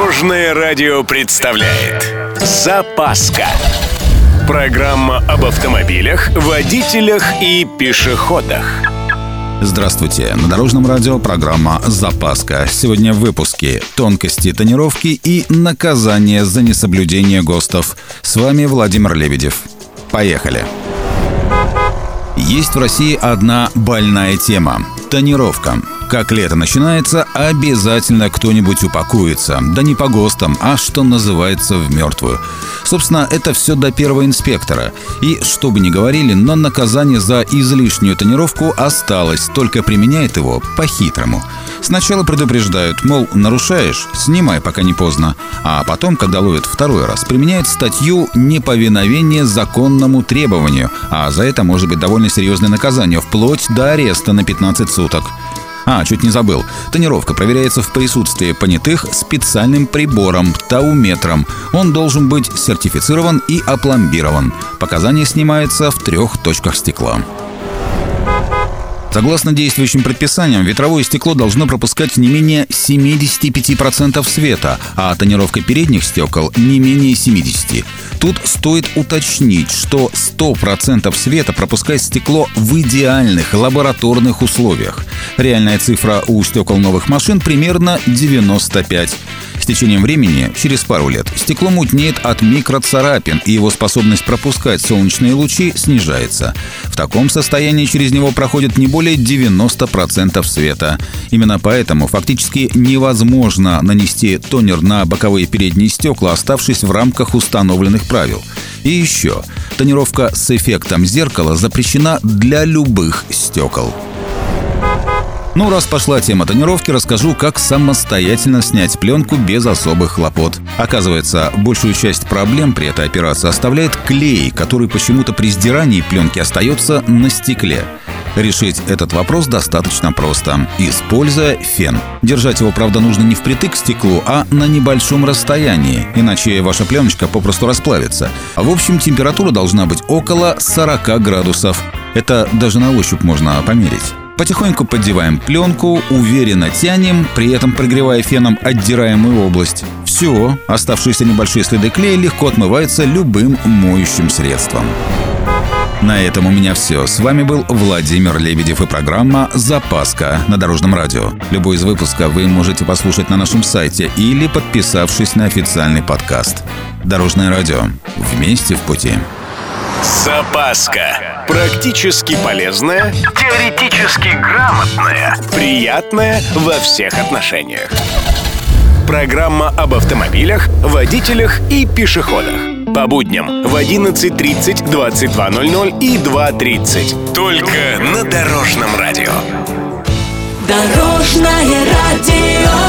Дорожное радио представляет «Запаска». Программа об автомобилях, водителях и пешеходах. Здравствуйте! На Дорожном радио программа «Запаска». Сегодня в выпуске тонкости тонировки и наказание за несоблюдение ГОСТов. С вами Владимир Лебедев. Поехали! Есть в России одна больная тема – тонировка. Как лето начинается, обязательно кто-нибудь упакуется. Да не по ГОСТам, а, что называется, в мертвую. Собственно, это все до первого инспектора. И, что бы ни говорили, но наказание за излишнюю тонировку осталось, только применяет его по-хитрому. Сначала предупреждают, мол, нарушаешь, снимай, пока не поздно. А потом, когда ловят второй раз, применяют статью «Неповиновение законному требованию». А за это может быть довольно серьезное наказание, вплоть до ареста на 15 суток. Чуть не забыл. Тонировка проверяется в присутствии понятых специальным прибором – тауметром. Он должен быть сертифицирован и опломбирован. Показания снимаются в 3 точках стекла. Согласно действующим предписаниям, ветровое стекло должно пропускать не менее 75% света, а тонировка передних стекол не менее 70%. Тут стоит уточнить, что 100% света пропускает стекло в идеальных лабораторных условиях. Реальная цифра у стекол новых машин примерно 95%. С течением времени, через пару лет, стекло мутнеет от микроцарапин, и его способность пропускать солнечные лучи снижается. В таком состоянии через него проходит не более 90% света. Именно поэтому фактически невозможно нанести тонер на боковые передние стекла, оставшись в рамках установленных правил. И еще, тонировка с эффектом зеркала запрещена для любых стекол. Раз пошла тема тонировки, расскажу, как самостоятельно снять пленку без особых хлопот. Оказывается, большую часть проблем при этой операции оставляет клей, который почему-то при сдирании пленки остается на стекле. Решить этот вопрос достаточно просто, используя фен. Держать его, правда, нужно не впритык к стеклу, а на небольшом расстоянии, иначе ваша пленочка попросту расплавится. В общем, температура должна быть около 40 градусов. Это даже на ощупь можно померить. Потихоньку поддеваем пленку, уверенно тянем, при этом прогревая феном отдираемую область. Все, оставшиеся небольшие следы клея легко отмываются любым моющим средством. На этом у меня все. С вами был Владимир Лебедев и программа «Запаска» на Дорожном радио. Любой из выпусков вы можете послушать на нашем сайте или подписавшись на официальный подкаст. Дорожное радио. Вместе в пути. Запаска. Практически полезная, теоретически грамотная, приятная во всех отношениях. Программа об автомобилях, водителях и пешеходах. По будням в 11:30, 22:00 и 2:30. Только на Дорожном радио. Дорожное радио.